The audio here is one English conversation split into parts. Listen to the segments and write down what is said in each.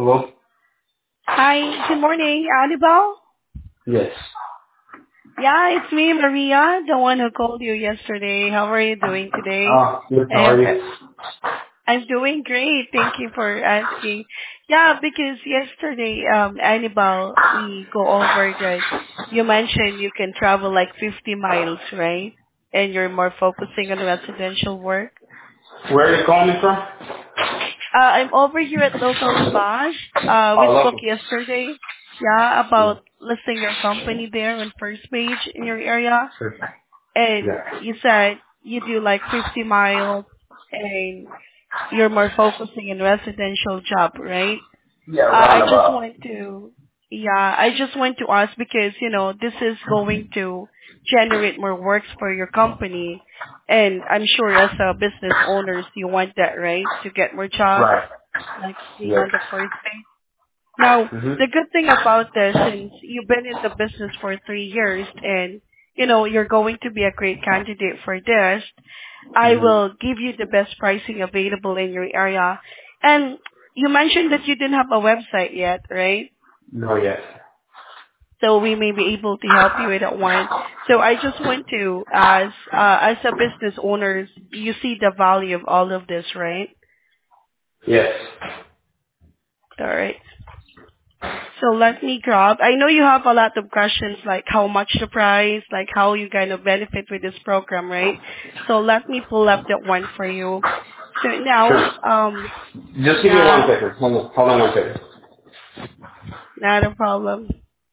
Hello? Hi, good morning, Annabelle. Yes. Yeah, it's me, Maria, the one who called you yesterday. How are you doing today? Good. I How are hope you? I'm doing great. Thank you for asking. Yeah, because yesterday, Annabelle, we go over that you mentioned you can travel like 50 miles, right? And you're more focusing on residential work. Where are you calling from? I'm over here at Locally Boss. We Oh, spoke local. yesterday, yeah, Yeah. about listing your company there on first page in your area. Sure. And Yeah. you said you do like 50 miles and you're more focusing in residential job, right? Yeah, I just roundabout. want to, yeah, I just want to ask because, this is going to generate more works for your company. And I'm sure as a business owners, you want that, right? To get more jobs, Right. like being Yes. on the first page. Now, Mm-hmm. the good thing about this, since you've been in the business for 3 years and, you're going to be a great candidate for this, I Mm-hmm. will give you the best pricing available in your area. And you mentioned that you didn't have a website yet, right? No, yes. So we may be able to help you with that one. So I just want to, as a business owners, you see the value of all of this, right? Yes. All right. So let me grab. I know you have a lot of questions like how much the price, like how you kind of benefit with this program, right? So let me pull up that one for you. So Sure. now, Just give me one yeah, second. Hold on 1 second. not a problem.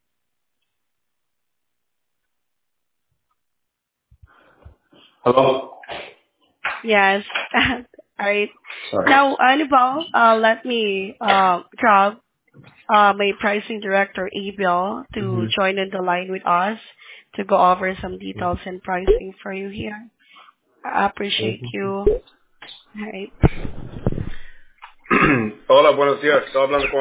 Hello? Yes. All right. Sorry. Now, Annabelle, let me grab my pricing director, Abel, to Mm-hmm. join in the line with us to go over some details and pricing for you here. I appreciate you. All right. Hola, buenos días. Estoy hablando con